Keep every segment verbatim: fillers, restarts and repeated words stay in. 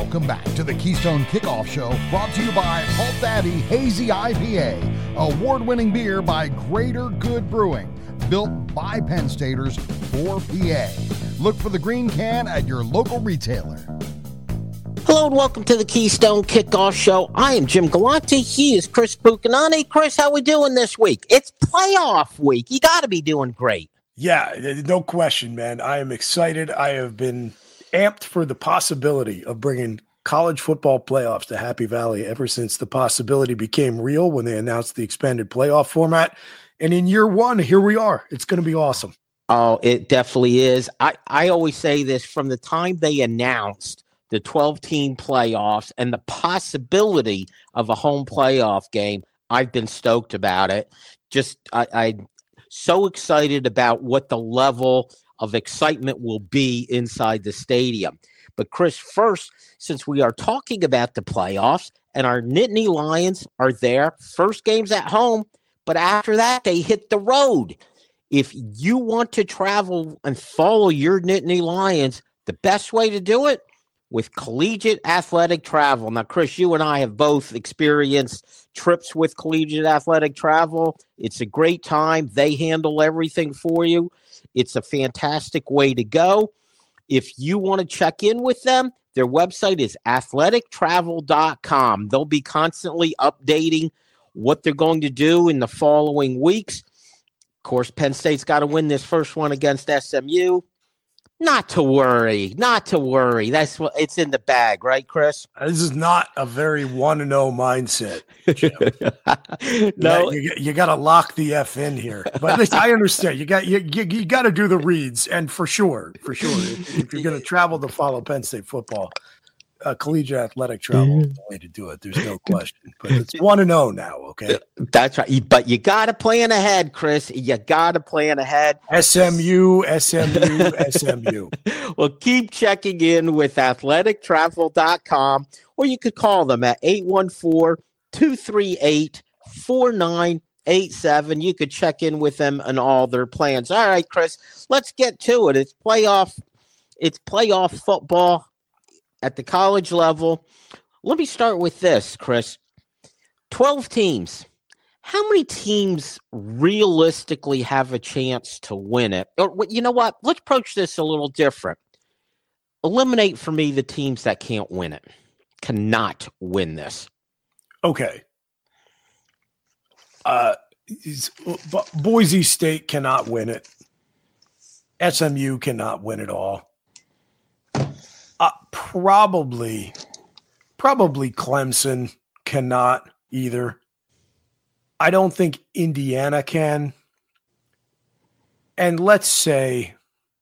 Welcome back to the Keystone Kickoff Show, brought to you by Halt Daddy Hazy I P A, award-winning beer by Greater Good Brewing, built by Penn Staters for P A. Look for the green can at your local retailer. Hello and welcome to the Keystone Kickoff Show. I am Jim Galante. He is Chris Buchanani. Chris, how we doing this week? It's playoff week. You got to be doing great. Yeah, no question, man. I am excited. I have been amped for the possibility of bringing college football playoffs to Happy Valley ever since the possibility became real when they announced the expanded playoff format. And in year one, here we are. It's going to be awesome. Oh, it definitely is. I, I always say this, from the time they announced the twelve-team playoffs and the possibility of a home playoff game, I've been stoked about it. Just I, I'm so excited about what the level of excitement will be inside the stadium. But Chris, first, since we are talking about the playoffs and our Nittany Lions are there, first game's at home, but after that, they hit the road. If you want to travel and follow your Nittany Lions, the best way to do it, with Collegiate Athletic Travel. Now, Chris, you and I have both experienced trips with Collegiate Athletic Travel. It's a great time. They handle everything for you. It's a fantastic way to go. If you want to check in with them, their website is athletic travel dot com. They'll be constantly updating what they're going to do in the following weeks. Of course, Penn State's got to win this first one against S M U. Not to worry, not to worry. That's what it's in the bag, right, Chris? This is not a very one and zero mindset. No, you, you, you got to lock the F in here. But I understand. You got you you, you got to do the reads, and for sure, for sure, if, if you're going to travel to follow Penn State football, uh, Collegiate Athletic Travel is the way to do it. There's no question. But it's one and zero now. Okay, that's right. But you got to plan ahead, Chris. You got to plan ahead. S M U, S M U, S M U. Well, keep checking in with athletic travel dot com, or you could call them at eight one four, two three eight, four nine eight seven. You could check in with them and all their plans. All right, Chris, let's get to it. It's playoff. It's playoff football at the college level. Let me start with this, Chris. twelve teams. How many teams realistically have a chance to win it? Or, you know what? Let's approach this a little different. Eliminate for me the teams that can't win it, cannot win this. Okay. Uh, Boise State cannot win it. S M U cannot win it all. Uh, probably, probably Clemson cannot either. I don't think Indiana can. And let's say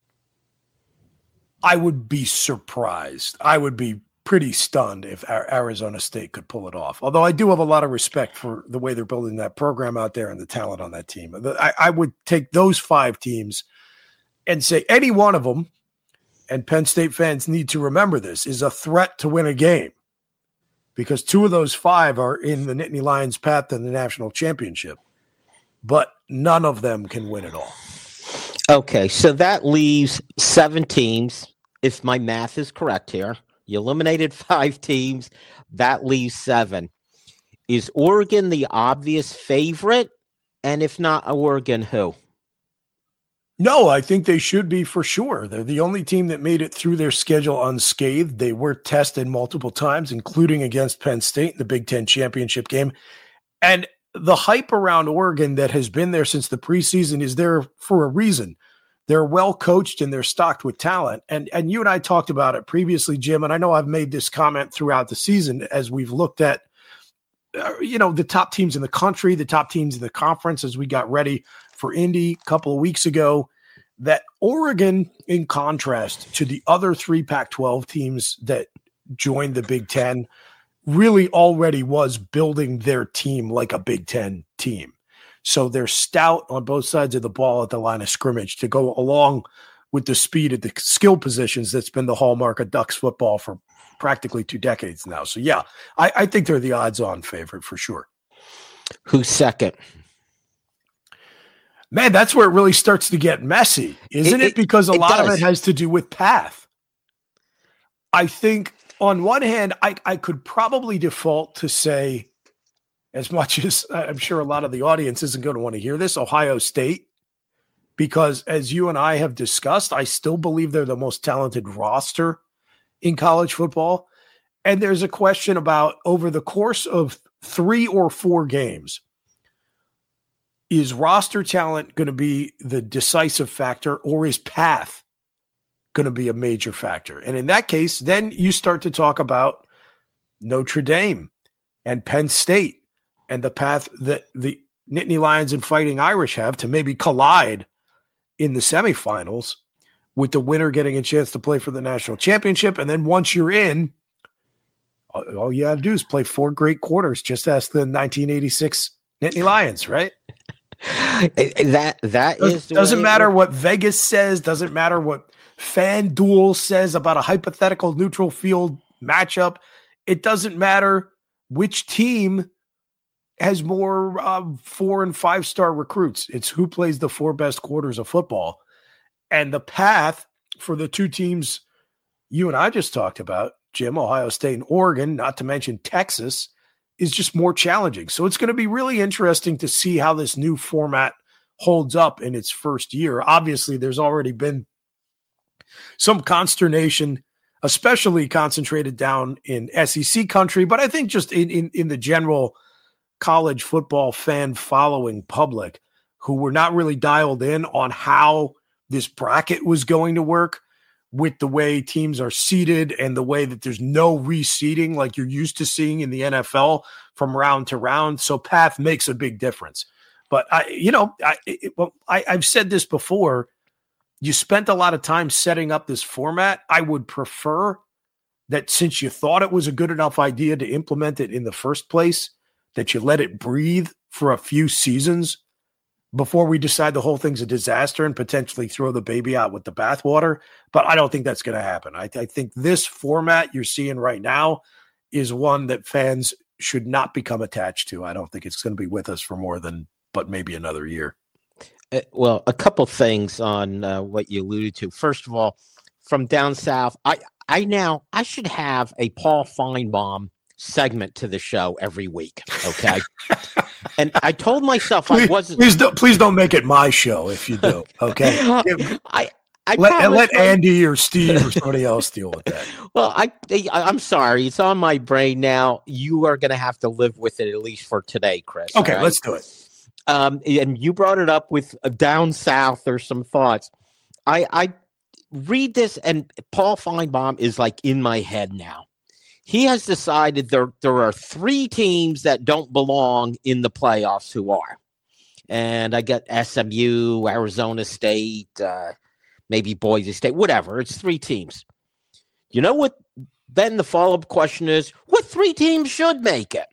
I would be surprised. I would be pretty stunned if Arizona State could pull it off. Although I do have a lot of respect for the way they're building that program out there and the talent on that team. I, I would take those five teams and say any one of them, and Penn State fans need to remember this, is a threat to win a game. Because two of those five are in the Nittany Lions' path to the national championship. But none of them can win it all. Okay, so that leaves seven teams, if my math is correct here. You eliminated five teams. That leaves seven. Is Oregon the obvious favorite? And if not Oregon, who? No, I think they should be for sure. They're the only team that made it through their schedule unscathed. They were tested multiple times, including against Penn State in the Big Ten championship game. And the hype around Oregon that has been there since the preseason is there for a reason. They're well coached and they're stocked with talent. And, and you and I talked about it previously, Jim, and I know I've made this comment throughout the season as we've looked at, uh, you know, the top teams in the country, the top teams in the conference as we got ready for Indy a couple of weeks ago, that Oregon, in contrast to the other three Pac twelve teams that joined the Big Ten, really already was building their team like a Big Ten team. So they're stout on both sides of the ball at the line of scrimmage to go along with the speed at the skill positions that's been the hallmark of Ducks football for practically two decades now. So, yeah, I, I think they're the odds-on favorite for sure. Who's second? Man, that's where it really starts to get messy, isn't it? it? it because a it lot does. of it has to do with path. I think on one hand, I, I could probably default to say, as much as I'm sure a lot of the audience isn't going to want to hear this, Ohio State, because as you and I have discussed, I still believe they're the most talented roster in college football. And there's a question about over the course of three or four games, is roster talent going to be the decisive factor, or is path going to be a major factor? And in that case, then you start to talk about Notre Dame and Penn State and the path that the Nittany Lions and Fighting Irish have to maybe collide in the semifinals, with the winner getting a chance to play for the national championship. And then once you're in, all you have to do is play four great quarters. Just ask the nineteen eighty-six Nittany Lions, right? That that Does, is doesn't matter what Vegas says. Doesn't matter what FanDuel says about a hypothetical neutral field matchup. It doesn't matter which team has more uh, four and five star recruits. It's who plays the four best quarters of football, and the path for the two teams you and I just talked about, Jim, Ohio State and Oregon, not to mention Texas, is just more challenging. So it's going to be really interesting to see how this new format holds up in its first year. Obviously, there's already been some consternation, especially concentrated down in S E C country, but I think just in, in, in the general college football fan following public who were not really dialed in on how this bracket was going to work, with the way teams are seeded and the way that there's no reseeding like you're used to seeing in the N F L from round to round. So path makes a big difference. But I, you know, I, it, well, I, I've said this before. You spent a lot of time setting up this format. I would prefer that, since you thought it was a good enough idea to implement it in the first place, that you let it breathe for a few seasons before we decide the whole thing's a disaster and potentially throw the baby out with the bathwater. But I don't think that's going to happen. I, I think this format you're seeing right now is one that fans should not become attached to. I don't think it's going to be with us for more than, but maybe another year. Uh, well, a couple things on uh, what you alluded to. First of all, from down south, I, I now, I should have a Paul Feinbaum segment to the show every week. Okay. And I told myself please, I wasn't. Please don't, please don't make it my show if you do. Okay. I, I let, let Andy or Steve or somebody else deal with that. Well, I, I'm sorry. It's on my brain now. You are going to have to live with it, at least for today, Chris. Okay. Right? Let's do it. Um, and you brought it up with uh, down south. There's some thoughts. I, I read this, and Paul Feinbaum is like in my head now. He has decided there there are three teams that don't belong in the playoffs who are. And I get S M U, Arizona State, uh, maybe Boise State, whatever. It's three teams. You know what? Then the follow-up question is, what three teams should make it?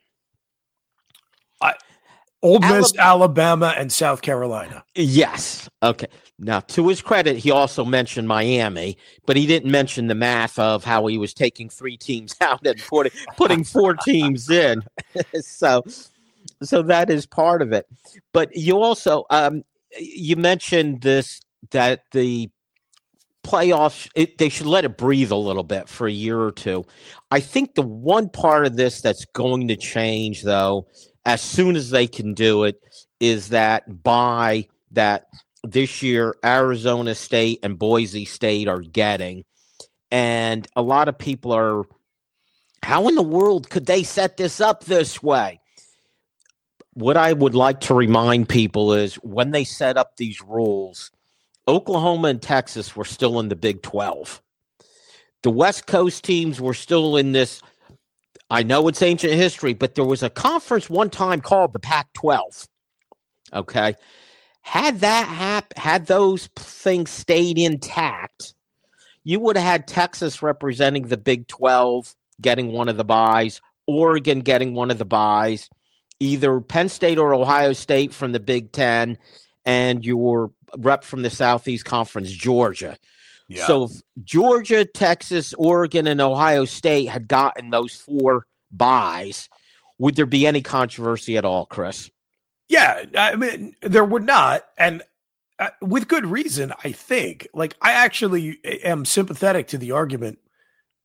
I, Ole Miss, Alabama, Alabama, and South Carolina. Yes. Okay. Now, to his credit, he also mentioned Miami, but he didn't mention the math of how he was taking three teams out and putting putting four teams in. so, so that is part of it. But you also um, you mentioned this, that the playoffs, it, they should let it breathe a little bit for a year or two. I think the one part of this that's going to change, though, as soon as they can do it, is that by that this year, Arizona State and Boise State are getting. And a lot of people are, how in the world could they set this up this way? What I would like to remind people is when they set up these rules, Oklahoma and Texas were still in the Big twelve. The West Coast teams were still in this. I know it's ancient history, but there was a conference one time called the Pac twelve. Okay. Had that hap- had those things stayed intact, you would have had Texas representing the Big twelve, getting one of the byes, Oregon getting one of the byes, either Penn State or Ohio State from the Big Ten, and your rep from the Southeast Conference, Georgia. Yeah. So if Georgia, Texas, Oregon, and Ohio State had gotten those four byes, would there be any controversy at all, Chris? Yeah, I mean, there would not. And uh, with good reason, I think. Like, I actually am sympathetic to the argument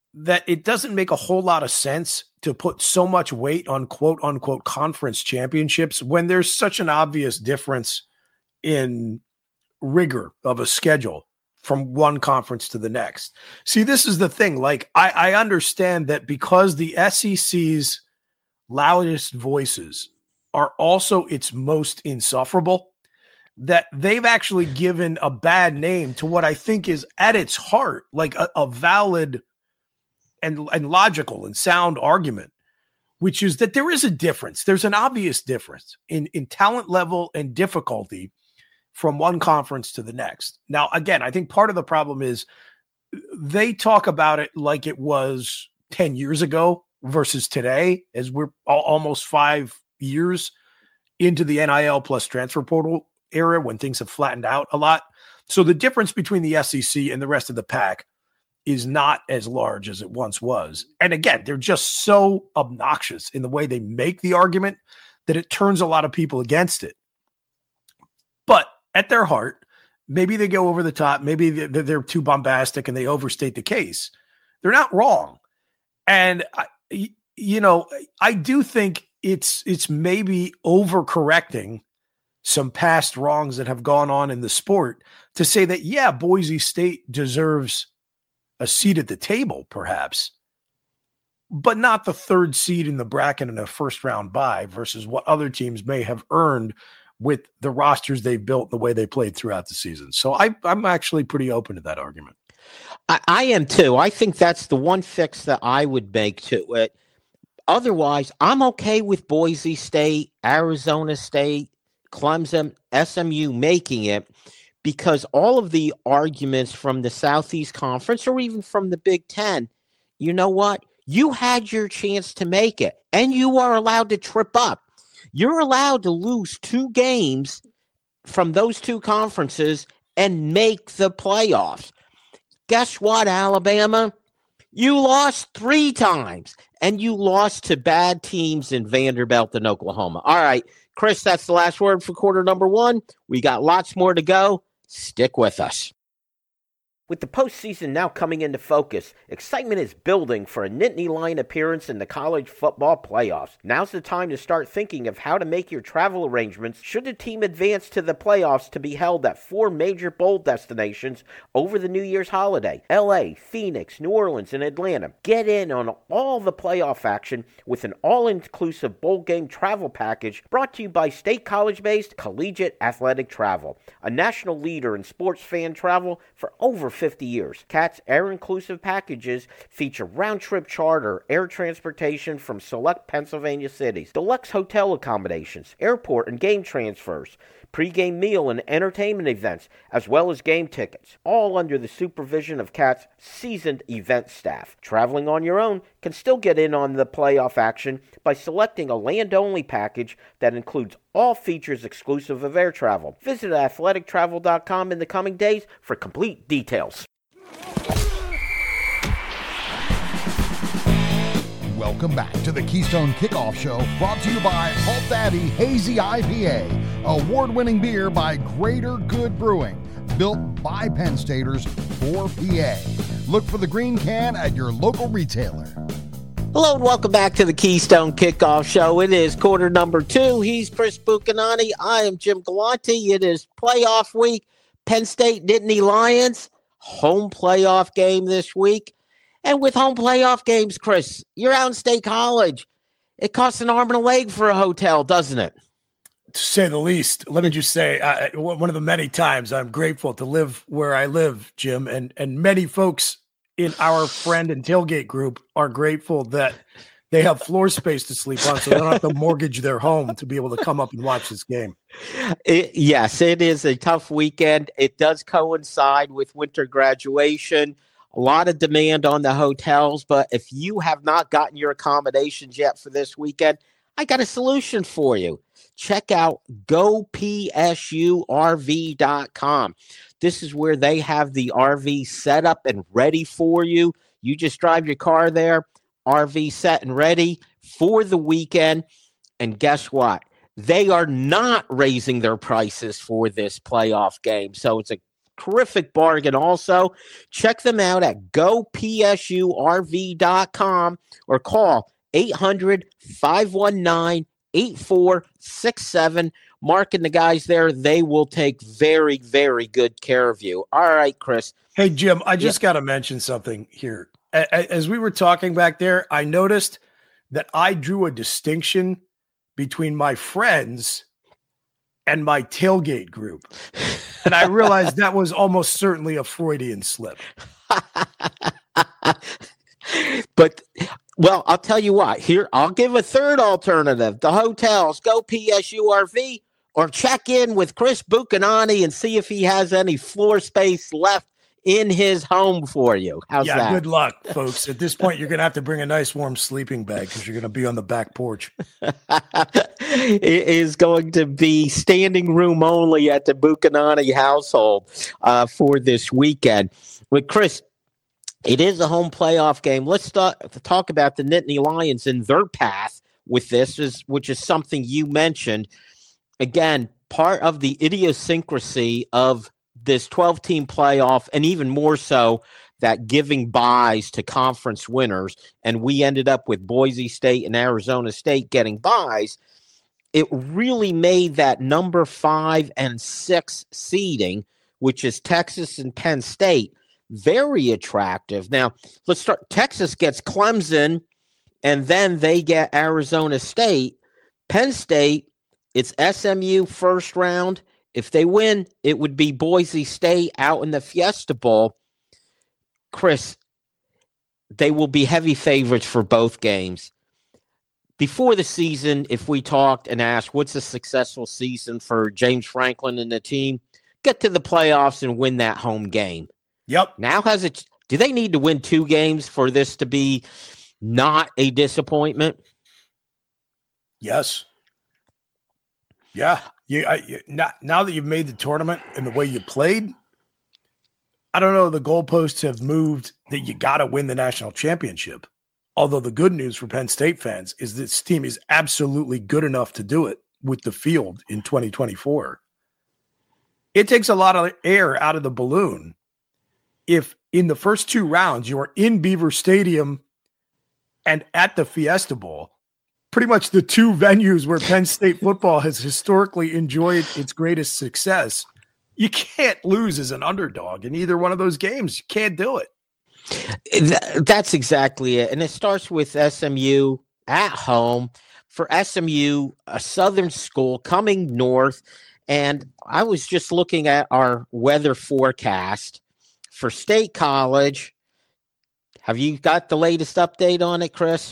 that it doesn't make a whole lot of sense to put so much weight on quote unquote conference championships when there's such an obvious difference in rigor of a schedule from one conference to the next. See, this is the thing. Like, I, I understand that because the S E C's loudest voices are also its most insufferable, that they've actually given a bad name to what I think is at its heart, like a, a valid and, and logical and sound argument, which is that there is a difference. There's an obvious difference in, in talent level and difficulty from one conference to the next. Now, again, I think part of the problem is they talk about it like it was ten years ago versus today, as we're al- almost five years into the N I L plus transfer portal era when things have flattened out a lot. So the difference between the S E C and the rest of the pack is not as large as it once was. And again, they're just so obnoxious in the way they make the argument that it turns a lot of people against it. But at their heart, maybe they go over the top. Maybe they're too bombastic and they overstate the case. They're not wrong. And, I, you know, I do think it's it's maybe overcorrecting some past wrongs that have gone on in the sport to say that, yeah, Boise State deserves a seat at the table, perhaps, but not the third seed in the bracket in a first round bye versus what other teams may have earned with the rosters they built, the way they played throughout the season. So I, I'm actually pretty open to that argument. I, I am too. I think that's the one fix that I would make to it. Otherwise, I'm okay with Boise State, Arizona State, Clemson, S M U making it, because all of the arguments from the Southeast Conference or even from the Big Ten, you know what? You had your chance to make it, and you are allowed to trip up. You're allowed to lose two games from those two conferences and make the playoffs. Guess what, Alabama? You lost three times, and you lost to bad teams in Vanderbilt and Oklahoma. All right, Chris, that's the last word for quarter number one. We got lots more to go. Stick with us. With the postseason now coming into focus, excitement is building for a Nittany Lion appearance in the college football playoffs. Now's the time to start thinking of how to make your travel arrangements should the team advance to the playoffs to be held at four major bowl destinations over the New Year's holiday: L A, Phoenix, New Orleans, and Atlanta. Get in on all the playoff action with an all-inclusive bowl game travel package brought to you by State College-based Collegiate Athletic Travel, a national leader in sports fan travel for over fifty years. C A T's air-inclusive packages feature round-trip charter, air transportation from select Pennsylvania cities, deluxe hotel accommodations, airport and game transfers, pre-game meal and entertainment events, as well as game tickets, all under the supervision of C A T's seasoned event staff. Traveling on your own can still get in on the playoff action by selecting a land-only package that includes all features exclusive of air travel. Visit athletic travel dot com in the coming days for complete details. Welcome back to the Keystone Kickoff Show, brought to you by Halt Daddy Hazy I P A, award-winning beer by Greater Good Brewing, built by Penn Staters for P A. Look for the green can at your local retailer. Hello and welcome back to the Keystone Kickoff Show. It is quarter number two. He's Chris Buchanani. I am Jim Galante. It is playoff week. Penn State Nittany Lions, home playoff game this week. And with home playoff games, Chris, you're out in State College. It costs an arm and a leg for a hotel, doesn't it? To say the least. Let me just say, uh, one of the many times I'm grateful to live where I live, Jim, and, and many folks in our friend and tailgate group are grateful that they have floor space to sleep on, so they don't have to mortgage their home to be able to come up and watch this game. It, yes, it is a tough weekend. It does coincide with winter graduation. A lot of demand on the hotels, but if you have not gotten your accommodations yet for this weekend, I got a solution for you. Check out go P S U R V dot com. This is where they have the R V set up and ready for you. You just drive your car there, R V set and ready for the weekend. And guess what? They are not raising their prices for this playoff game. So it's a terrific bargain also. Check them out at go p s u r v dot com or call eight hundred, five one nine, eight four six seven. Mark and the guys there, they will take very, very good care of you. All right, Chris. Hey, Jim, I just yeah. got to mention something here. As we were talking back there, I noticed that I drew a distinction between my friends and my tailgate group. And I realized that was almost certainly a Freudian slip. But, well, I'll tell you what. Here, I'll give a third alternative. The hotels, go P S U R V, or check in with Chris Buchanani and see if he has any floor space left in his home for you. How's yeah, that? Good luck, folks. At this point, you're going to have to bring a nice warm sleeping bag because you're going to be on the back porch. It is going to be standing room only at the Buchanani household uh, for this weekend. But Chris, it is a home playoff game. Let's start to talk about the Nittany Lions and their path with this, is, which is something you mentioned. Again, part of the idiosyncrasy of this twelve-team playoff, and even more so that giving buys to conference winners, and we ended up with Boise State and Arizona State getting buys, it really made that number five and six seeding, which is Texas and Penn State, very attractive. Now, let's start. Texas gets Clemson, and then they get Arizona State. Penn State, it's S M U first round. If they win, it would be Boise State out in the Fiesta Bowl. Chris, they will be heavy favorites for both games. Before the season, if we talked and asked, what's a successful season for James Franklin and the team? Get to the playoffs and win that home game. Yep. Now has it, do they need to win two games for this to be not a disappointment? Yes. Yeah. You, I, you, now, now that you've made the tournament and the way you played, I don't know, the goalposts have moved that you got to win the national championship. Although the good news for Penn State fans is this team is absolutely good enough to do it with the field in twenty twenty-four. It takes a lot of air out of the balloon if in the first two rounds you are in Beaver Stadium and at the Fiesta Bowl, pretty much the two venues where Penn State football has historically enjoyed its greatest success. You can't lose as an underdog in either one of those games. You can't do it. That's exactly it. And it starts with S M U at home. For S M U, a Southern school coming north. And I was just looking at our weather forecast for State College. Have you got the latest update on it, Chris?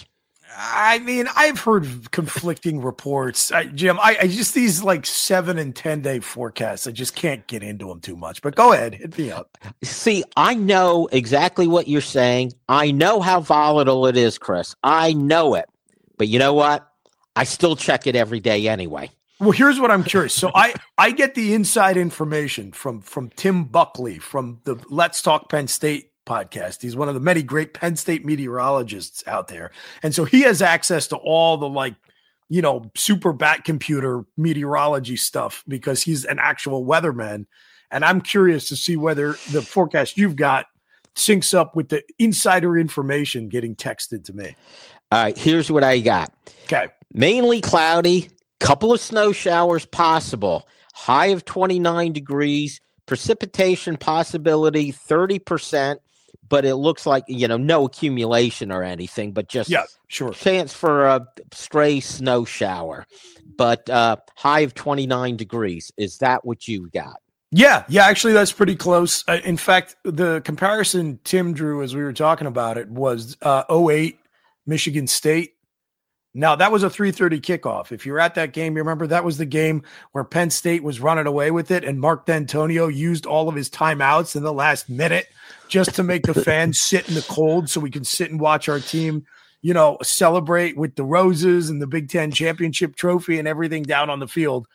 I mean, I've heard conflicting reports, I, Jim. I, I just these like seven and ten day forecasts. I just can't get into them too much. But go ahead, hit me up. See, I know exactly what you're saying. I know how volatile it is, Chris. I know it. But you know what? I still check it every day anyway. Well, here's what I'm curious. So I I get the inside information from from Tim Buckley from the Let's Talk Penn State podcast. He's one of the many great Penn State meteorologists out there. And so he has access to all the like, you know, super bat computer meteorology stuff because he's an actual weatherman. And I'm curious to see whether the forecast you've got syncs up with the insider information getting texted to me. All right, here's what I got. Okay. Mainly cloudy, couple of snow showers possible, high of twenty-nine degrees, precipitation possibility thirty percent. But it looks like, you know, no accumulation or anything, but just yeah, sure. chance for a stray snow shower. But uh, high of twenty-nine degrees. Is that what you got? Yeah, yeah, actually, that's pretty close. Uh, in fact, the comparison Tim drew as we were talking about it was uh, oh eight Michigan State. Now, that was a three thirty kickoff. If you're at that game, you remember that was the game where Penn State was running away with it, and Mark D'Antonio used all of his timeouts in the last minute just to make the fans sit in the cold so we can sit and watch our team, you know, celebrate with the roses and the Big Ten championship trophy and everything down on the field.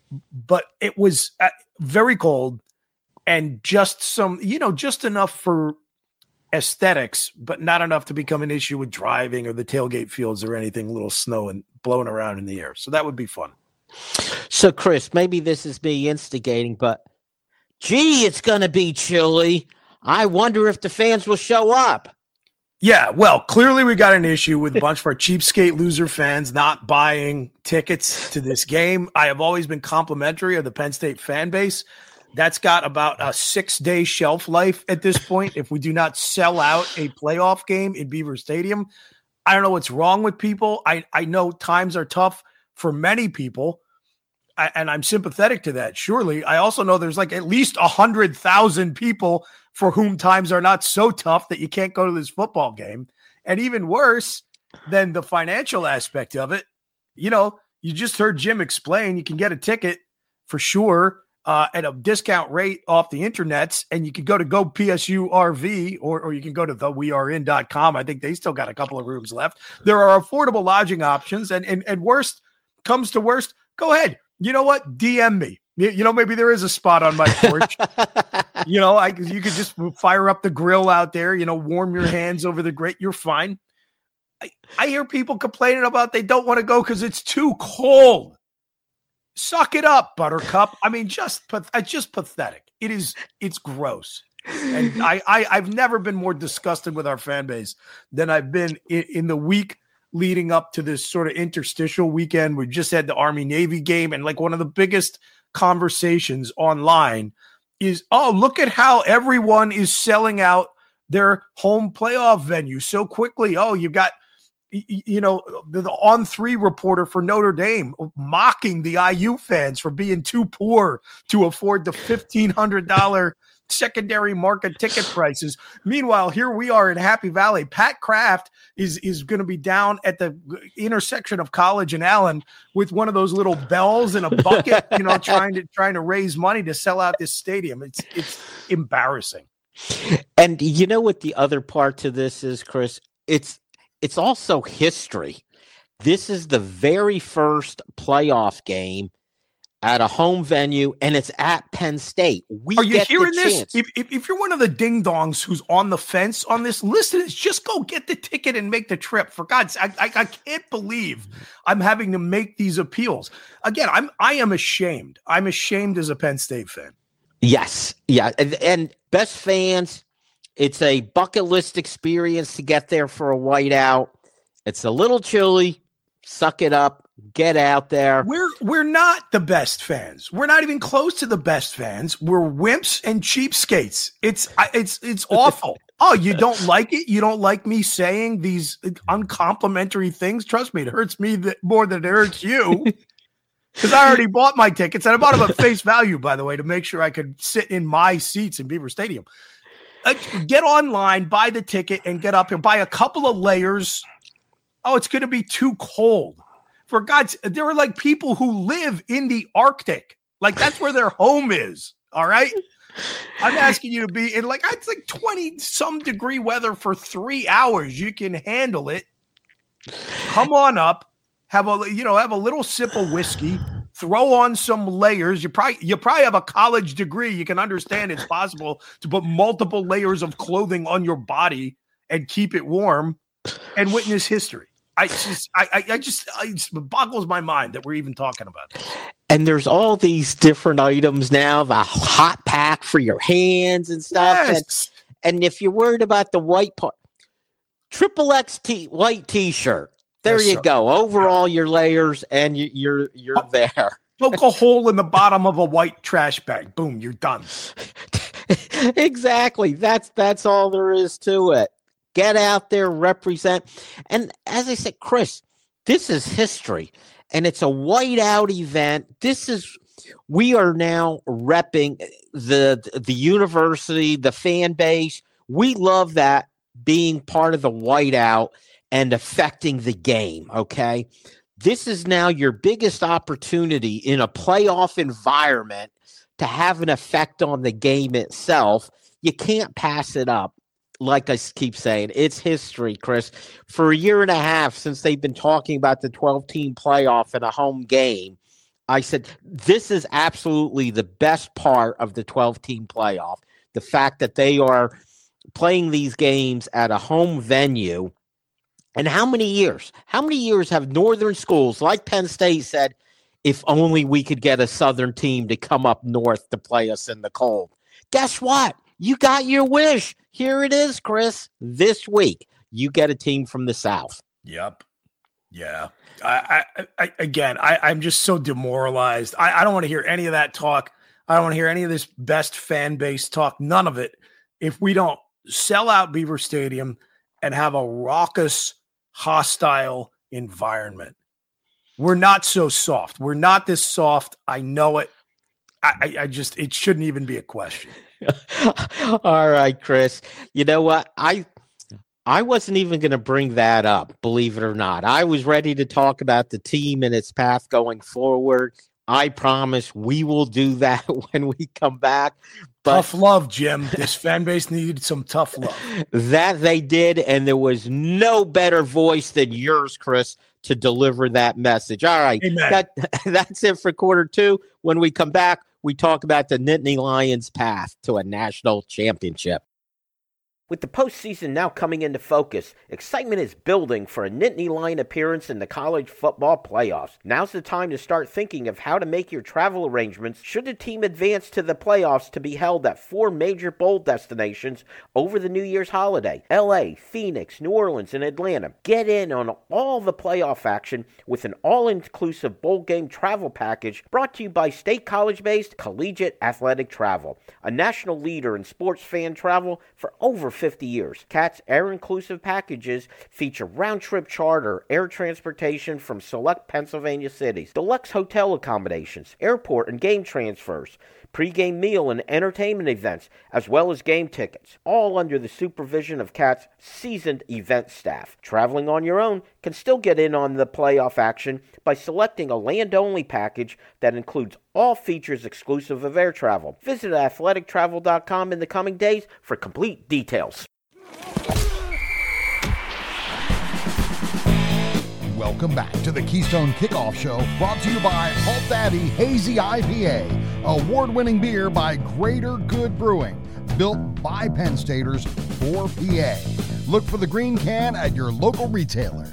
But it was very cold and just some, you know, just enough for aesthetics, but not enough to become an issue with driving or the tailgate fields or anything, a little snow and blowing around in the air. So that would be fun. So, Chris, maybe this is me instigating, but gee, it's going to be chilly. I wonder if the fans will show up. Yeah, well, clearly we got an issue with a bunch of our cheapskate loser fans not buying tickets to this game. I have always been complimentary of the Penn State fan base. That's got about a six-day shelf life at this point if we do not sell out a playoff game in Beaver Stadium. I don't know what's wrong with people. I, I know times are tough for many people, I, and I'm sympathetic to that, surely. I also know there's like at least one hundred thousand people for whom times are not so tough that you can't go to this football game. And even worse than the financial aspect of it, you know, you just heard Jim explain you can get a ticket for sure uh, at a discount rate off the internets, and you can go to Go P S U R V or, or you can go to the we are in dot com. I think they still got a couple of rooms left. There are affordable lodging options, and, and, and worst comes to worst, go ahead. You know what? D M me. You know, maybe there is a spot on my porch. you know, I you could just fire up the grill out there, you know, warm your hands over the grate. You're fine. I, I hear people complaining about they don't want to go because it's too cold. Suck it up, Buttercup. I mean, just it's just pathetic. It is. It's gross. And I, I I've never been more disgusted with our fan base than I've been in, in the week leading up to this sort of interstitial weekend. We just had the Army-Navy game, and like one of the biggest conversations online is, oh, look at how everyone is selling out their home playoff venue so quickly. Oh, you've got, you know, the, the on three reporter for Notre Dame mocking the I U fans for being too poor to afford the fifteen hundred dollars secondary market ticket prices. Meanwhile, here we are in Happy Valley. Pat Kraft is is going to be down at the intersection of College and Allen with one of those little bells in a bucket, you know, trying to trying to raise money to sell out this stadium. It's it's embarrassing. And you know what the other part to this is, Chris? It's it's also history. This is the very first playoff game at a home venue, and it's at Penn State. We Are you get hearing the this? chance. If, if if you're one of the ding-dongs who's on the fence on this, listen, just go get the ticket and make the trip. For God's sake, I, I, I can't believe I'm having to make these appeals. Again, I'm I am ashamed. I'm ashamed as a Penn State fan. Yes, yeah, and, and best fans, it's a bucket list experience to get there for a whiteout. It's a little chilly. Suck it up. Get out there. We're we're not the best fans. We're not even close to the best fans. We're wimps and cheapskates. It's it's it's awful. Oh, you don't like it? You don't like me saying these uncomplimentary things? Trust me, it hurts me th- more than it hurts you. Because I already bought my tickets, and I bought them at face value, by the way, to make sure I could sit in my seats in Beaver Stadium. Uh, get online, buy the ticket, and get up here. Buy a couple of layers. Oh, it's going to be too cold. For God's, there are like people who live in the Arctic. Like that's where their home is. All right. I'm asking you to be in like, it's like twenty some degree weather for three hours. You can handle it. Come on up, have a, you know, have a little sip of whiskey, throw on some layers. You probably, you probably have a college degree. You can understand it's possible to put multiple layers of clothing on your body and keep it warm and witness history. I just, I, I just, I, it boggles my mind that we're even talking about this. And there's all these different items now, the hot pack for your hands and stuff. Yes. And, and if you're worried about the white part, triple X T white T-shirt. There Yes, you sir. go. Over all your layers, and you, you're you're Oh. there. Poke a hole in the bottom of a white trash bag. Boom, you're done. Exactly. That's that's all there is to it. Get out there, represent. And as I said, Chris, this is history, and it's a whiteout event. This is, we are now repping the the university, the fan base. We love that, being part of the whiteout and affecting the game, okay? This is now your biggest opportunity in a playoff environment to have an effect on the game itself. You can't pass it up. Like I keep saying, it's history, Chris. For a year and a half since they've been talking about the twelve-team playoff and a home game, I said this is absolutely the best part of the twelve-team playoff, the fact that they are playing these games at a home venue. And how many years? How many years have northern schools like Penn State said, if only we could get a Southern team to come up north to play us in the cold. Guess what? You got your wish. Here it is, Chris. This week, you get a team from the South. Yep. Yeah. I, I, I again, I, I'm just so demoralized. I, I don't want to hear any of that talk. I don't want to hear any of this best fan base talk. None of it. If we don't sell out Beaver Stadium and have a raucous, hostile environment, we're not so soft. We're not this soft. I know it. I, I, I just, it shouldn't even be a question. All right, Chris. You know what? I I wasn't even going to bring that up, believe it or not. I was ready to talk about the team and its path going forward. I promise we will do that when we come back. But tough love, Jim. This fan base needed some tough love. That they did, and there was no better voice than yours, Chris, to deliver that message. All right, that, that's it for quarter two. When we come back, we talk about the Nittany Lions' path to a national championship. With the postseason now coming into focus, excitement is building for a Nittany Lion appearance in the college football playoffs. Now's the time to start thinking of how to make your travel arrangements should the team advance to the playoffs to be held at four major bowl destinations over the New Year's holiday: L A, Phoenix, New Orleans, and Atlanta. Get in on all the playoff action with an all-inclusive bowl game travel package brought to you by State College-based Collegiate Athletic Travel, a national leader in sports fan travel for over fifty years. C A T's air-inclusive packages feature round-trip charter, air transportation from select Pennsylvania cities, deluxe hotel accommodations, airport and game transfers, pre-game meal and entertainment events, as well as game tickets, all under the supervision of C A T's seasoned event staff. Traveling on your own can still get in on the playoff action by selecting a land-only package that includes all features exclusive of air travel. Visit athletic travel dot com in the coming days for complete details. Welcome back to the Keystone Kickoff Show, brought to you by Halt Daddy Hazy I P A, award-winning beer by Greater Good Brewing, built by Penn Staters for P A. Look for the green can at your local retailer.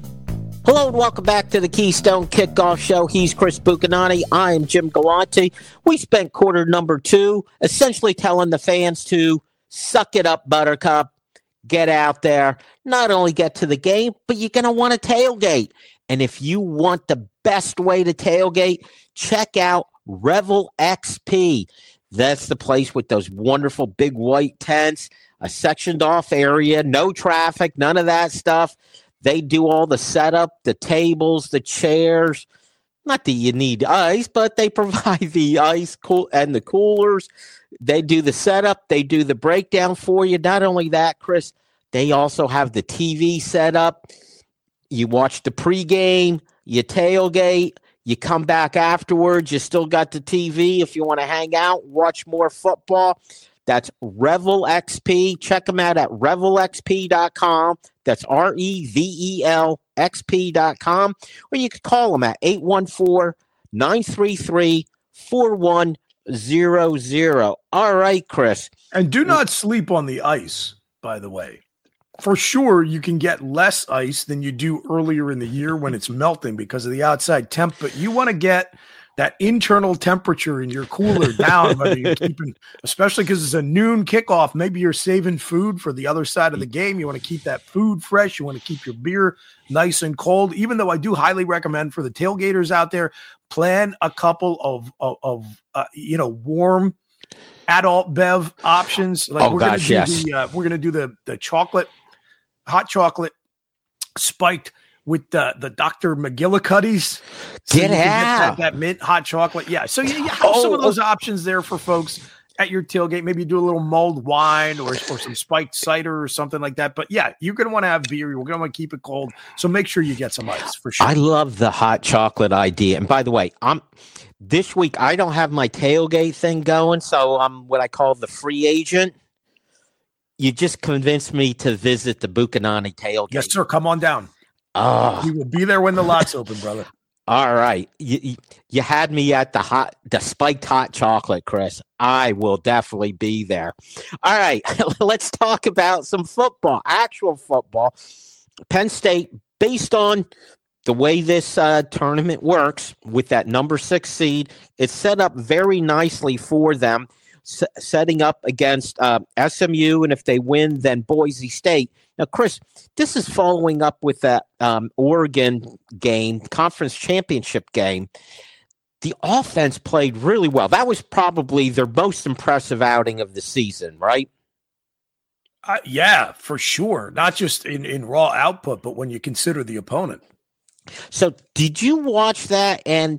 Hello and welcome back to the Keystone Kickoff Show. He's Chris Buchanani. I am Jim Galante. We spent quarter number two essentially telling the fans to suck it up, Buttercup. Get out there. Not only get to the game, but you're going to want to tailgate. And if you want the best way to tailgate, check out Revel X P. That's the place with those wonderful big white tents, a sectioned off area, no traffic, none of that stuff. They do all the setup, the tables, the chairs. Not that you need ice, but they provide the ice cool and the coolers. They do the setup. They do the breakdown for you. Not only that, Chris, they also have the T V set up. You watch the pregame, you tailgate, you come back afterwards. You still got the T V if you want to hang out, watch more football. That's Revel X P. Check them out at revel x p dot com. That's R E V E L X P dot com. Or you could call them at eight one four, nine three three, four one zero zero. All right, Chris. And do not sleep on the ice, by the way. For sure, you can get less ice than you do earlier in the year when it's melting because of the outside temp, but you want to get that internal temperature in your cooler down, whether you're keeping, especially because it's a noon kickoff. Maybe you're saving food for the other side of the game. You want to keep that food fresh. You want to keep your beer nice and cold. Even though I do highly recommend for the tailgaters out there, plan a couple of of, of uh, you know warm adult bev options. Like oh we're gosh, gonna do yes. the uh, we're gonna do the the chocolate, hot chocolate, spiked with the, the Doctor McGillicuddy's. So get out. Get that, that mint hot chocolate. Yeah. So you, you have oh, some of those oh. options there for folks at your tailgate. Maybe you do a little mulled wine or, or some spiked cider or something like that. But yeah, you're going to want to have beer. You're going to want to keep it cold. So make sure you get some ice for sure. I love the hot chocolate idea. And by the way, I'm this week, I don't have my tailgate thing going. So I'm what I call the free agent. You just convinced me to visit the Buchanani tailgate. Yes, sir. Come on down. Oh, we will be there when the lots open, brother. All right. You, you, you had me at the hot, the spiked hot chocolate, Chris. I will definitely be there. All right. Let's talk about some football, actual football. Penn State, based on the way this uh, tournament works with that number six seed, it's set up very nicely for them, s- setting up against uh, S M U, and if they win, then Boise State. Now, Chris, this is following up with that um, Oregon game, conference championship game. The offense played really well. That was probably their most impressive outing of the season, right? Uh, yeah, for sure. Not just in, in raw output, but when you consider the opponent. So did you watch that, and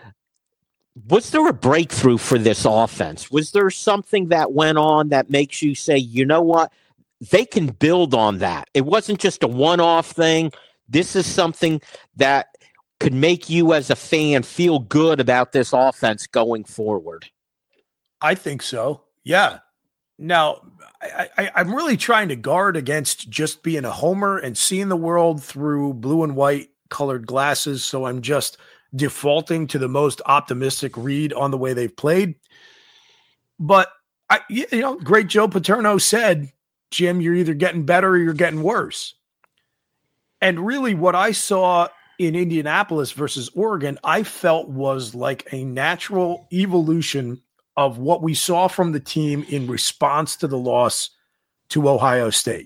was there a breakthrough for this offense? Was there something that went on that makes you say, you know what, they can build on that? It wasn't just a one-off thing. This is something that could make you as a fan feel good about this offense going forward. I think so. Yeah. Now, I, I, I'm really trying to guard against just being a homer and seeing the world through blue and white colored glasses. So I'm just defaulting to the most optimistic read on the way they've played. But, I, you know, great Joe Paterno said, Jim, you're either getting better or you're getting worse. And really what I saw in Indianapolis versus Oregon, I felt was like a natural evolution of what we saw from the team in response to the loss to Ohio State,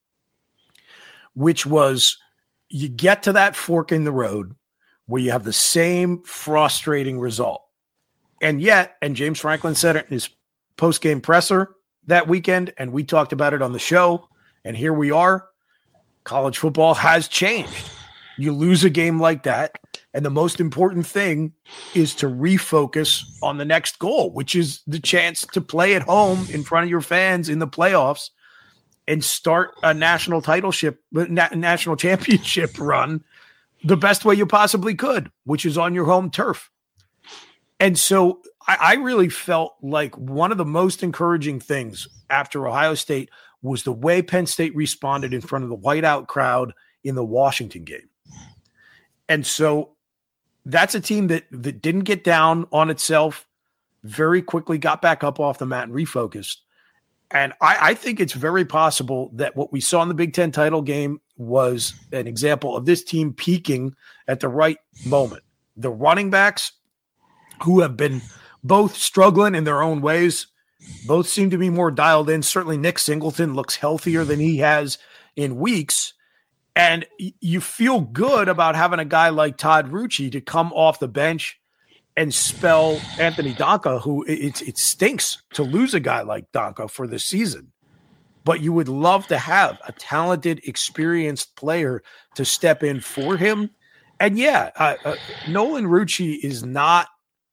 which was you get to that fork in the road where you have the same frustrating result. And yet, and James Franklin said it in his post-game presser that weekend, and we talked about it on the show, and here we are, college football has changed. You lose a game like that, and the most important thing is to refocus on the next goal, which is the chance to play at home in front of your fans in the playoffs and start a national titleship, national championship run the best way you possibly could, which is on your home turf. And so I, I really felt like one of the most encouraging things after Ohio State was the way Penn State responded in front of the whiteout crowd in the Washington game. And so that's a team that, that didn't get down on itself, very quickly got back up off the mat and refocused. And I, I think it's very possible that what we saw in the Big Ten title game was an example of this team peaking at the right moment. The running backs, who have been both struggling in their own ways, both seem to be more dialed in. Certainly Nick Singleton looks healthier than he has in weeks. And you feel good about having a guy like Todd Rucci to come off the bench and spell Anthony Donka, who it, it stinks to lose a guy like Donka for the season. But you would love to have a talented, experienced player to step in for him. And yeah, uh, uh, Nolan Rucci is not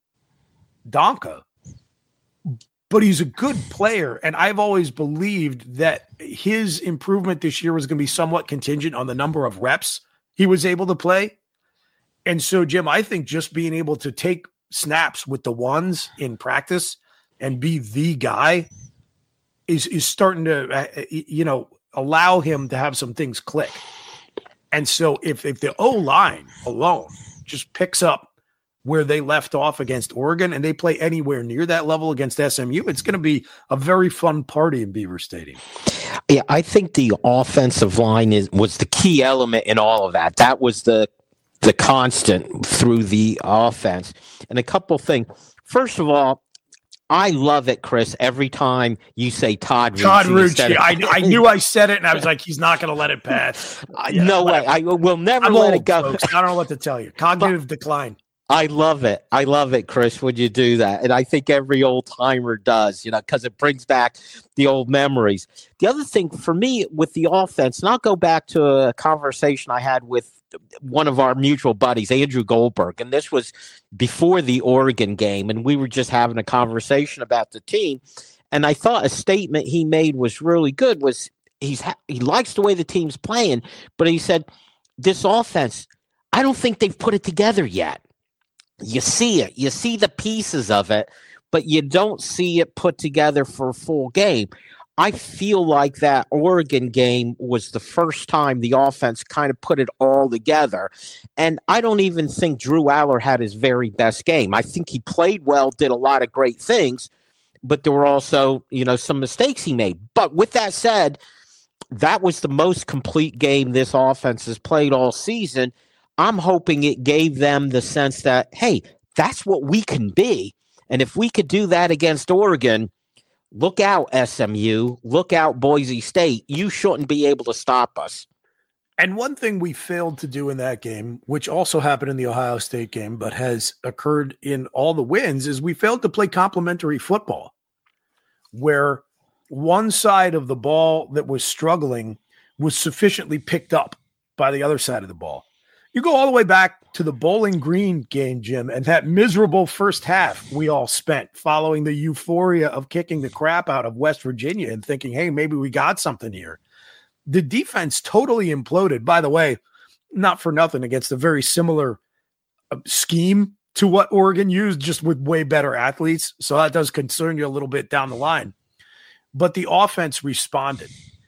Donka, but he's a good player. And I've always believed that his improvement this year was going to be somewhat contingent on the number of reps he was able to play. And so, Jim, I think just being able to take snaps with the ones in practice and be the guy is, is starting to, uh, you know, allow him to have some things click. And so if, if the O-line alone just picks up where they left off against Oregon and they play anywhere near that level against S M U, it's going to be a very fun party in Beaver Stadium. Yeah, I think the offensive line is was the key element in all of that. That was the the constant through the offense. And a couple things. First of all, I love it, Chris, every time you say Todd Rucci. Todd Rucci. I, I knew I said it, and I was like, he's not going to let it pass. Yeah, no way. I will never I'm let old, it go. Folks. I don't know what to tell you. Cognitive but, decline. I love it. I love it, Chris, when you do that. And I think every old timer does, you know, because it brings back the old memories. The other thing for me with the offense, and I'll go back to a conversation I had with one of our mutual buddies, Andrew Goldberg, and this was before the Oregon game, and we were just having a conversation about the team. And I thought a statement he made was really good, was he's ha- he likes the way the team's playing, but he said, this offense, I don't think they've put it together yet. You see it. You see the pieces of it, but you don't see it put together for a full game. I feel like that Oregon game was the first time the offense kind of put it all together. And I don't even think Drew Aller had his very best game. I think he played well, did a lot of great things, but there were also, you know, some mistakes he made. But with that said, that was the most complete game this offense has played all season. I'm hoping it gave them the sense that, hey, that's what we can be. And if we could do that against Oregon, look out, S M U, look out, Boise State. You shouldn't be able to stop us. And one thing we failed to do in that game, which also happened in the Ohio State game, but has occurred in all the wins, is we failed to play complementary football, where one side of the ball that was struggling was sufficiently picked up by the other side of the ball. You go all the way back to the Bowling Green game, Jim, and that miserable first half we all spent following the euphoria of kicking the crap out of West Virginia and thinking, hey, maybe we got something here. The defense totally imploded. By the way, not for nothing, against a very similar uh, scheme to what Oregon used, just with way better athletes. So that does concern you a little bit down the line. But the offense responded.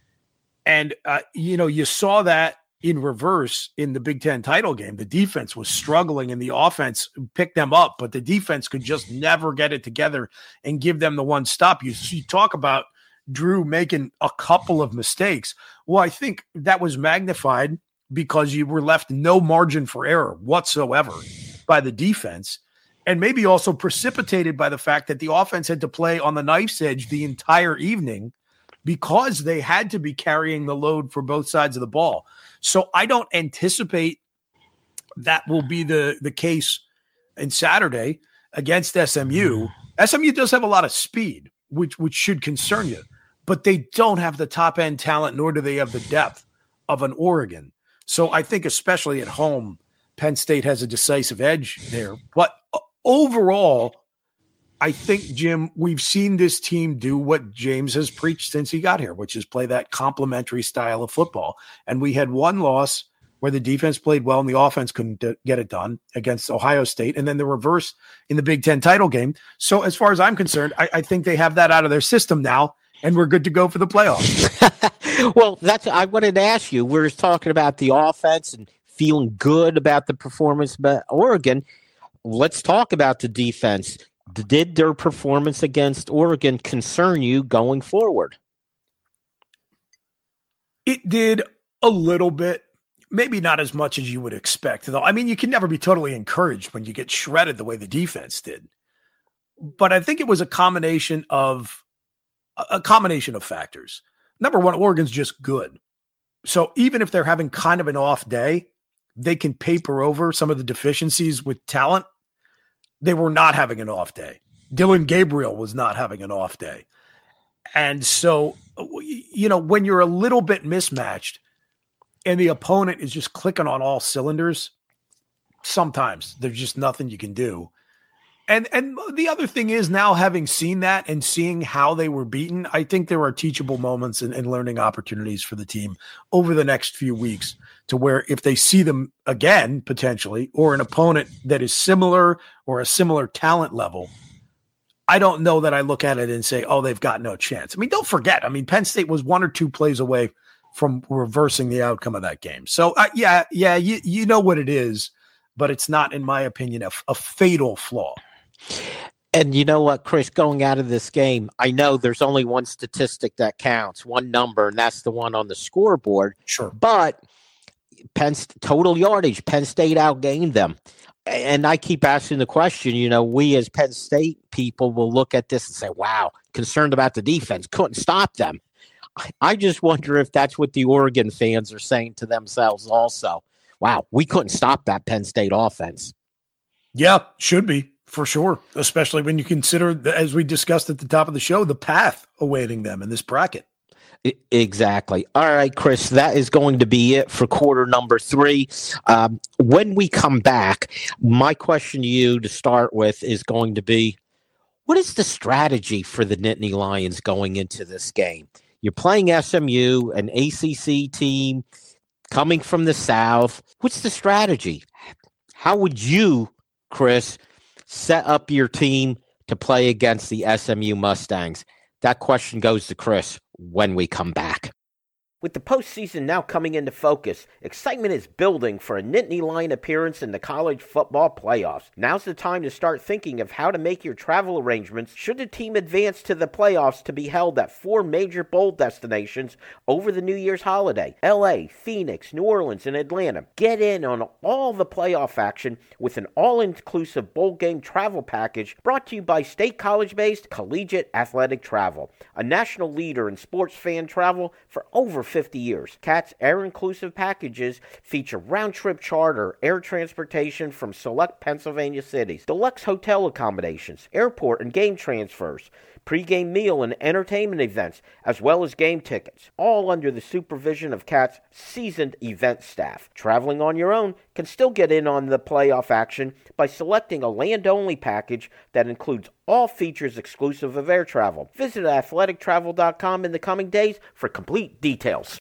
And, uh, you know, you saw that in reverse in the Big Ten title game. The defense was struggling and the offense picked them up, but the defense could just never get it together and give them the one stop. You, you talk about Drew making a couple of mistakes. Well, I think that was magnified because you were left no margin for error whatsoever by the defense, and maybe also precipitated by the fact that the offense had to play on the knife's edge the entire evening because they had to be carrying the load for both sides of the ball. So I don't anticipate that will be the, the case in Saturday against S M U. S M U does have a lot of speed, which, which should concern you, but they don't have the top end talent, nor do they have the depth of an Oregon. So I think especially at home, Penn State has a decisive edge there. But overall, I think, Jim, we've seen this team do what James has preached since he got here, which is play that complementary style of football. And we had one loss where the defense played well and the offense couldn't d- get it done against Ohio State, and then the reverse in the Big Ten title game. So as far as I'm concerned, I, I think they have that out of their system now, and we're good to go for the playoffs. Well, that's I wanted to ask you. We're talking about the offense and feeling good about the performance by Oregon. Let's talk about the defense. Did their performance against Oregon concern you going forward? It did a little bit. Maybe not as much as you would expect, though. I mean, you can never be totally encouraged when you get shredded the way the defense did. But I think it was a combination of a combination of factors. Number one, Oregon's just good. So even if they're having kind of an off day, they can paper over some of the deficiencies with talent. They were not having an off day. Dylan Gabriel was not having an off day. And so, you know, when you're a little bit mismatched and the opponent is just clicking on all cylinders, sometimes there's just nothing you can do. And and the other thing is, now having seen that and seeing how they were beaten, I think there are teachable moments and, and learning opportunities for the team over the next few weeks, to where if they see them again, potentially, or an opponent that is similar or a similar talent level, I don't know that I look at it and say, oh, they've got no chance. I mean, don't forget, I mean, Penn State was one or two plays away from reversing the outcome of that game. So, uh, yeah, yeah, you, you know what it is, but it's not, in my opinion, a, a fatal flaw. And you know what, Chris, going out of this game, I know there's only one statistic that counts, one number, and that's the one on the scoreboard. Sure. But Penn total yardage, Penn State outgained them. And I keep asking the question, you know, we as Penn State people will look at this and say, wow, concerned about the defense, couldn't stop them. I just wonder if that's what the Oregon fans are saying to themselves also. Wow, we couldn't stop that Penn State offense. Yeah, should be. For sure, especially when you consider, as we discussed at the top of the show, the path awaiting them in this bracket. Exactly. All right, Chris, that is going to be it for quarter number three. Um, when we come back, my question to you to start with is going to be, what is the strategy for the Nittany Lions going into this game? You're playing S M U, an A C C team coming from the South. What's the strategy? How would you, Chris, set up your team to play against the S M U Mustangs? That question goes to Chris when we come back. With the postseason now coming into focus, excitement is building for a Nittany Lion appearance in the college football playoffs. Now's the time to start thinking of how to make your travel arrangements should the team advance to the playoffs to be held at four major bowl destinations over the New Year's holiday: L A, Phoenix, New Orleans, and Atlanta. Get in on all the playoff action with an all-inclusive bowl game travel package brought to you by State College-based Collegiate Athletic Travel, a national leader in sports fan travel for over fifty years. C A T's air-inclusive packages feature round-trip charter, air transportation from select Pennsylvania cities, deluxe hotel accommodations, airport and game transfers, pre-game meal and entertainment events, as well as game tickets, all under the supervision of C A T's seasoned event staff. Traveling on your own can still get in on the playoff action by selecting a land-only package that includes all features exclusive of air travel. Visit athletic travel dot com in the coming days for complete details.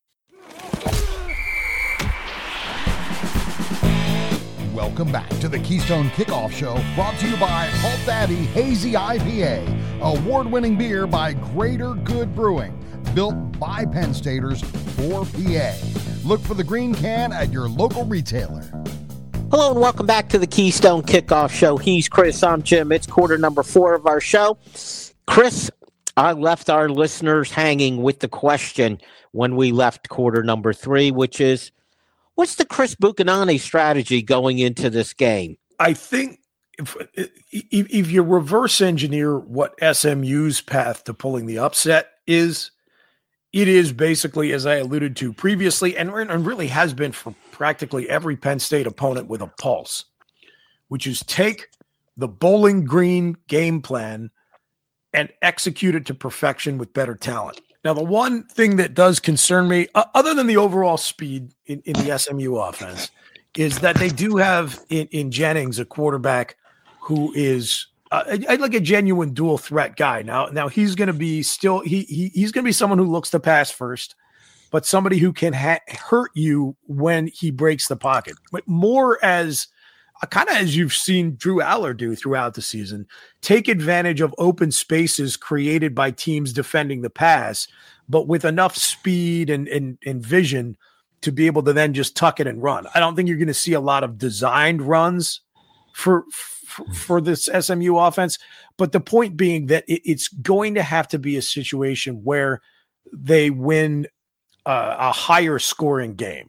Welcome back to the Keystone Kickoff Show, brought to you by Halt Daddy Hazy I P A, award-winning beer by Greater Good Brewing, built by Penn Staters for P A. Look for the green can at your local retailer. Hello and welcome back to the Keystone Kickoff Show. He's Chris, I'm Jim. It's quarter number four of our show. Chris, I left our listeners hanging with the question when we left quarter number three, which is, what's the Chris Buchanani strategy going into this game? I think if, if, if you reverse engineer what S M U's path to pulling the upset is, it is basically, as I alluded to previously, and, and really has been for practically every Penn State opponent with a pulse, which is take the Bowling Green game plan and execute it to perfection with better talent. Now, the one thing that does concern me, uh, other than the overall speed in, in the S M U offense, is that they do have in, in Jennings a quarterback who is uh, like a genuine dual threat guy. Now, now he's going to be still he, he he's going to be someone who looks to pass first, but somebody who can ha- hurt you when he breaks the pocket. But more as uh, kind of as you've seen Drew Aller do throughout the season, take advantage of open spaces created by teams defending the pass, but with enough speed and, and, and vision to be able to then just tuck it and run. I don't think you're going to see a lot of designed runs for, for, for this S M U offense, but the point being that it, it's going to have to be a situation where they win uh, a higher scoring game.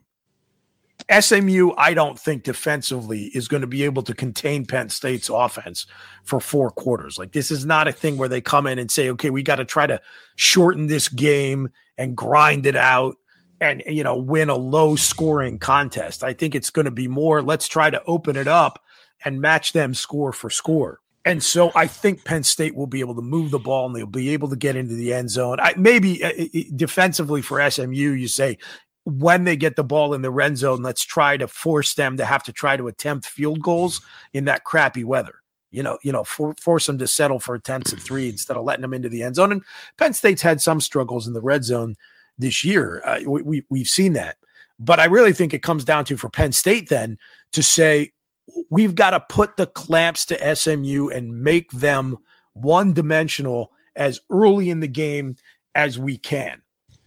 S M U, I don't think defensively is going to be able to contain Penn State's offense for four quarters. Like, this is not a thing where they come in and say, okay, we got to try to shorten this game and grind it out and, you know, win a low scoring contest. I think it's going to be more, let's try to open it up and match them score for score. And so I think Penn State will be able to move the ball and they'll be able to get into the end zone. I, maybe uh, defensively for S M U, you say, when they get the ball in the red zone, let's try to force them to have to try to attempt field goals in that crappy weather. You know, you know, for, force them to settle for attempts at three instead of letting them into the end zone. And Penn State's had some struggles in the red zone this year. Uh, we, we, we've seen that. But I really think it comes down to, for Penn State then, to say, we've got to put the clamps to S M U and make them one-dimensional as early in the game as we can.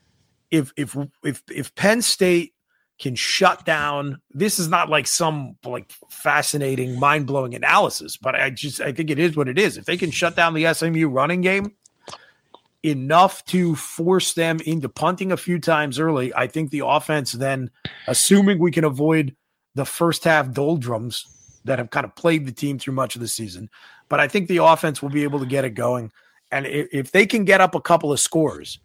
If if if if Penn State can shut down, this is not like some like fascinating, mind-blowing analysis, but I just I think it is what it is. If they can shut down the S M U running game enough to force them into punting a few times early, I think the offense then, assuming we can avoid the first half doldrums that have kind of plagued the team through much of the season, but I think the offense will be able to get it going. And if, if they can get up a couple of scores,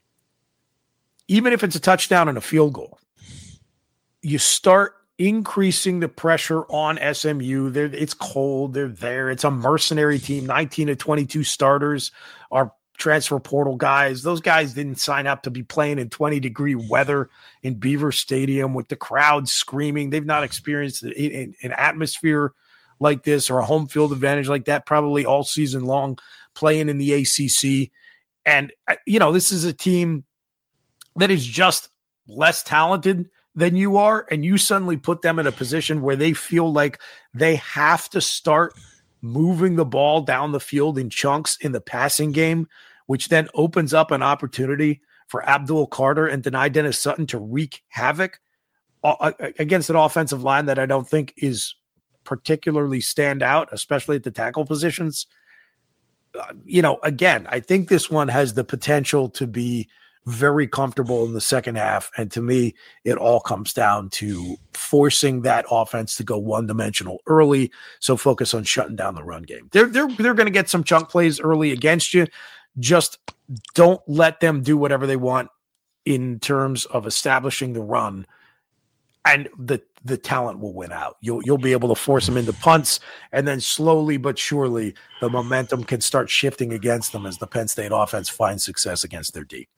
even if it's a touchdown and a field goal, you start increasing the pressure on S M U. They're, it's cold. They're there. It's a mercenary team. nineteen to twenty-two starters are transfer portal guys. Those guys didn't sign up to be playing in twenty degree weather in Beaver Stadium with the crowd screaming. They've not experienced an atmosphere like this or a home field advantage like that probably all season long, playing in the A C C. And, you know, this is a team that is just less talented than you are, and you suddenly put them in a position where they feel like they have to start moving the ball down the field in chunks in the passing game, which then opens up an opportunity for Abdul Carter and Dani Dennis Sutton to wreak havoc uh, against an offensive line that I don't think is particularly stand out, especially at the tackle positions. Uh, you know, again, I think this one has the potential to be very comfortable in the second half. And to me, it all comes down to forcing that offense to go one dimensional early. So focus on shutting down the run game. They're, they're, they're going to get some chunk plays early against you. Just don't let them do whatever they want in terms of establishing the run, and the, the talent will win out. You'll, you'll be able to force them into punts, and then slowly but surely the momentum can start shifting against them as the Penn State offense finds success against their D.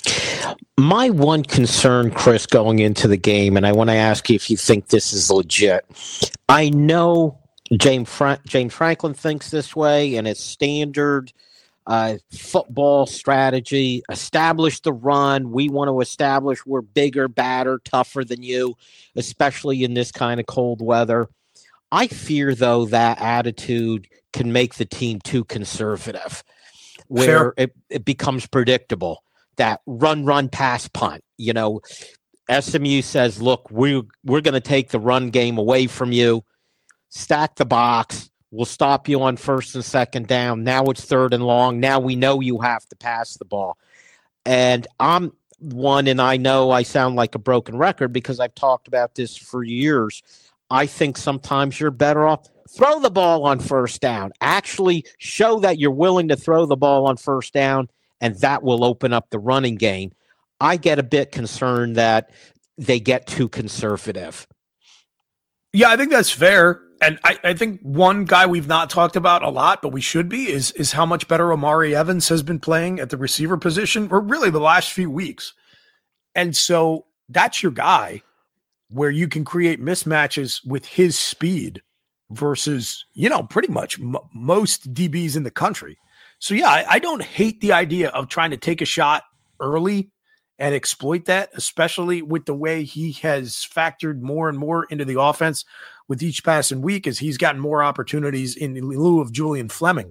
My one concern, Chris, going into the game, and I want to ask you if you think this is legit. I know James, Fra- James Franklin thinks this way, and it's standard uh, football strategy. Establish the run. We want to establish we're bigger, badder, tougher than you, especially in this kind of cold weather. I fear, though, that attitude can make the team too conservative, where it, it becomes predictable. That run, run, pass, punt. You know, S M U says, look, we, we're going to take the run game away from you, stack the box, we'll stop you on first and second down. Now it's third and long. Now we know you have to pass the ball. And I'm one, and I know I sound like a broken record because I've talked about this for years. I think sometimes you're better off. Throw the ball on first down. Actually show that you're willing to throw the ball on first down, and that will open up the running game. I get a bit concerned that they get too conservative. Yeah, I think that's fair. And I, I think one guy we've not talked about a lot, but we should be, is, is how much better Omari Evans has been playing at the receiver position, or really the last few weeks. And so that's your guy where you can create mismatches with his speed versus, you know, pretty much m- most D Bs in the country. So, yeah, I, I don't hate the idea of trying to take a shot early and exploit that, especially with the way he has factored more and more into the offense with each passing week as he's gotten more opportunities in lieu of Julian Fleming.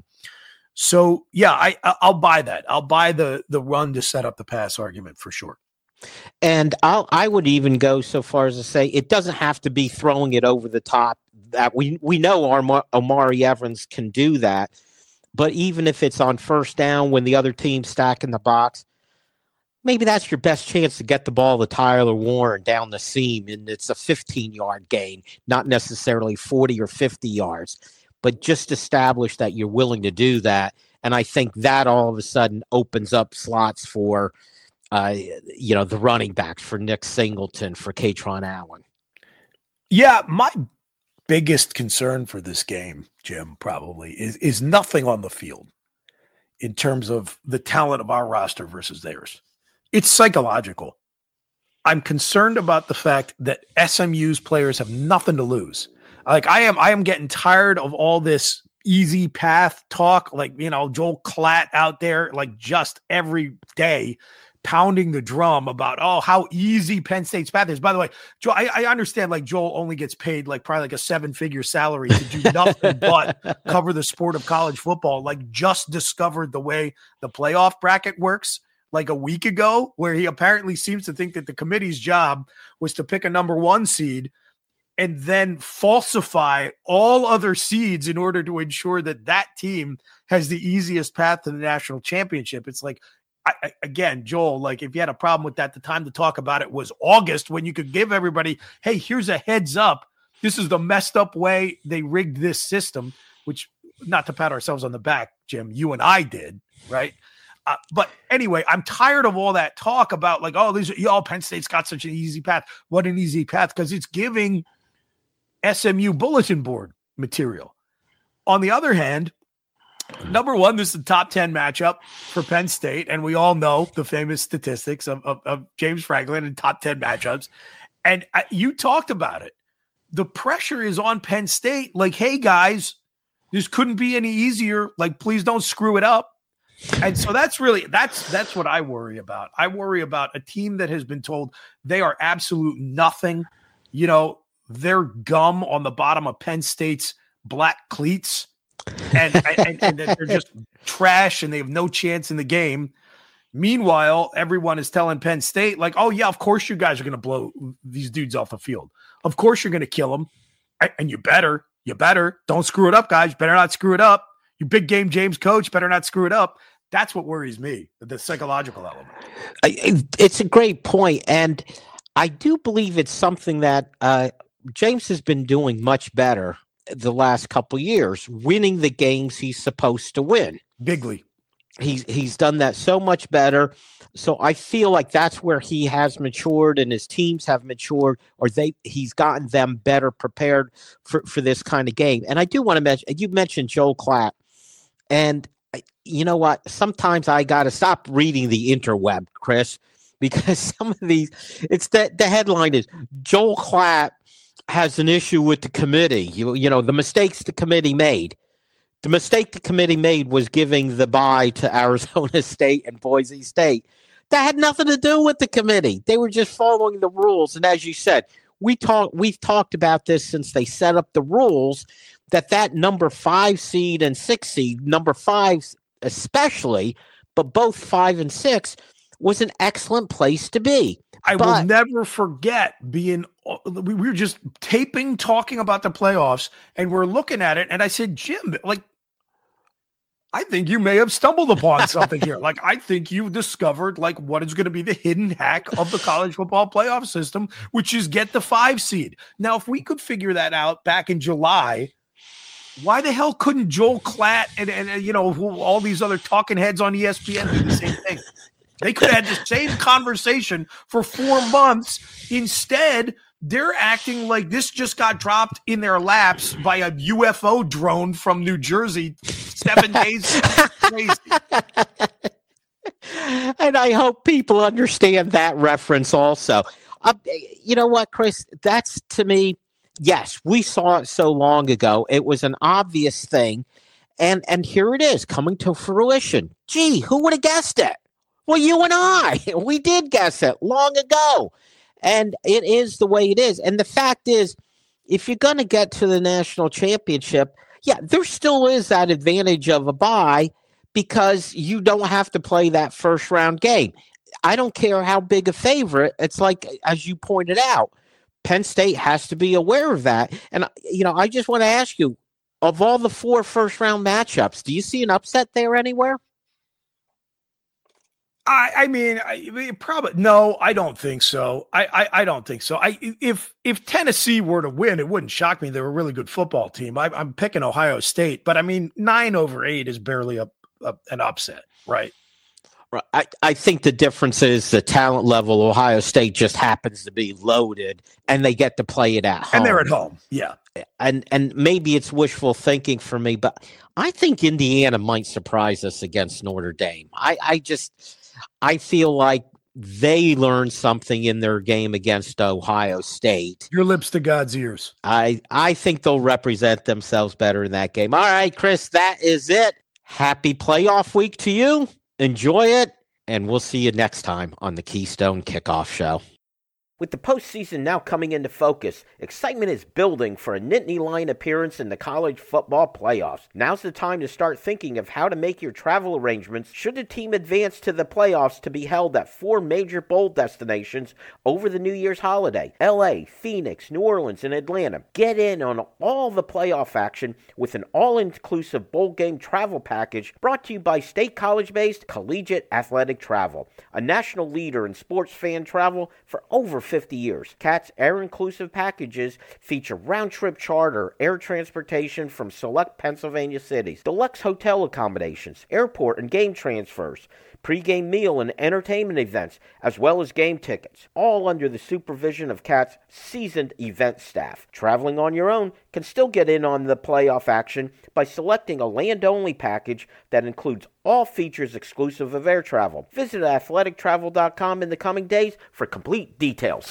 So, yeah, I, I'll buy that. I'll buy the the run to set up the pass argument for sure. And I'll, I would even go so far as to say it doesn't have to be throwing it over the top. That we, we know our Omari Evans can do that. But even if it's on first down when the other team's stacking the box, maybe that's your best chance to get the ball to Tyler Warren down the seam, and it's a fifteen-yard gain, not necessarily forty or fifty yards. But just establish that you're willing to do that, and I think that all of a sudden opens up slots for, uh, you know, the running backs, for Nick Singleton, for Kaytron Allen. Yeah, my biggest concern for this game, Jim, probably is is nothing on the field in terms of the talent of our roster versus theirs. It's psychological. I'm concerned about the fact that S M U's players have nothing to lose. Like I am, I am getting tired of all this easy path talk. Like, you know, Joel Klatt out there, like just every day pounding the drum about, oh, how easy Penn State's path is. By the way, Joel, I, I understand like Joel only gets paid like probably like a seven figure salary to do nothing but cover the sport of college football. Like just discovered the way the playoff bracket works like a week ago, where he apparently seems to think that the committee's job was to pick a number one seed and then falsify all other seeds in order to ensure that that team has the easiest path to the national championship. It's like, I, I, again, Joel, like if you had a problem with that, the time to talk about it was August, when you could give everybody, hey, here's a heads up. This is the messed up way they rigged this system, which, not to pat ourselves on the back, Jim, you and I did, right? Uh, but anyway, I'm tired of all that talk about like, oh, these are, oh, Penn State's got such an easy path. What an easy path, because it's giving S M U bulletin board material. On the other hand, number one, this is the top ten matchup for Penn State, and we all know the famous statistics of, of, of James Franklin and top ten matchups. And uh, you talked about it. The pressure is on Penn State. Like, hey, guys, this couldn't be any easier. Like, please don't screw it up. And so that's really, that's, that's what I worry about. I worry about a team that has been told they are absolute nothing. You know, they're gum on the bottom of Penn State's black cleats, and, and, and they're just trash and they have no chance in the game. Meanwhile, everyone is telling Penn State, like, oh, yeah, of course you guys are going to blow these dudes off the field. Of course you're going to kill them. And you better, you better. Don't screw it up, guys. You better not screw it up. You big game James coach, better not screw it up. That's what worries me, the psychological element. It's a great point. And I do believe it's something that uh, James has been doing much better the last couple of years, winning the games he's supposed to win. Bigly. He's he's done that so much better. So I feel like that's where he has matured and his teams have matured, or they he's gotten them better prepared for, for this kind of game. And I do want to mention, you mentioned Joel Klatt. And you know what? Sometimes I got to stop reading the interweb, Chris, because some of these, it's that the headline is Joel Klatt has an issue with the committee. You, you know, the mistakes the committee made. The mistake the committee made was giving the bye to Arizona State and Boise State. That had nothing to do with the committee. They were just following the rules. And as you said, we talk, we've talked about this since they set up the rules, that that number five seed and six seed, number five especially, but both five and six, was an excellent place to be. I but, will never forget being, we were just taping, talking about the playoffs, and we're looking at it, and I said, Jim, like, I think you may have stumbled upon something here. Like, I think you've discovered, like, what is going to be the hidden hack of the college football playoff system, which is get the five seed. Now, if we could figure that out back in July, why the hell couldn't Joel Klatt and, and you know, who, all these other talking heads on E S P N do the same thing? They could have had the same conversation for four months. Instead, they're acting like this just got dropped in their laps by a U F O drone from New Jersey seven days. Crazy. And I hope people understand that reference also. Uh, you know what, Chris? That's, to me, yes, we saw it so long ago. It was an obvious thing. And, and here it is coming to fruition. Gee, who would have guessed it? Well, you and I, we did guess it long ago. And it is the way it is. And the fact is, if you're going to get to the national championship, yeah, there still is that advantage of a bye because you don't have to play that first round game. I don't care how big a favorite. It's like, as you pointed out, Penn State has to be aware of that. And, you know, I just want to ask you, of all the four first round matchups, do you see an upset there anywhere? I, I mean, I, probably no. I don't think so. I, I, I don't think so. I if if Tennessee were to win, it wouldn't shock me. They're a really good football team. I, I'm picking Ohio State, but I mean, nine over eight is barely a, a an upset, right? Right. I, I think the difference is the talent level. Ohio State just happens to be loaded, and they get to play it at home. And they're at home, yeah. And and maybe it's wishful thinking for me, but I think Indiana might surprise us against Notre Dame. I, I just. I feel like they learned something in their game against Ohio State. Your lips to God's ears. I, I think they'll represent themselves better in that game. All right, Chris, that is it. Happy playoff week to you. Enjoy it, and we'll see you next time on the Keystone Kickoff Show. With the postseason now coming into focus, excitement is building for a Nittany Lion appearance in the college football playoffs. Now's the time to start thinking of how to make your travel arrangements should the team advance to the playoffs to be held at four major bowl destinations over the New Year's holiday: L A, Phoenix, New Orleans, and Atlanta. Get in on all the playoff action with an all-inclusive bowl game travel package brought to you by State College-based Collegiate Athletic Travel, a national leader in sports fan travel for over fifty years. C A T's air-inclusive packages feature round-trip charter, air transportation from select Pennsylvania cities, deluxe hotel accommodations, airport and game transfers, pre-game meal and entertainment events, as well as game tickets, all under the supervision of C A T's seasoned event staff. Traveling on your own can still get in on the playoff action by selecting a land-only package that includes all features exclusive of air travel. Visit athletic travel dot com in the coming days for complete details.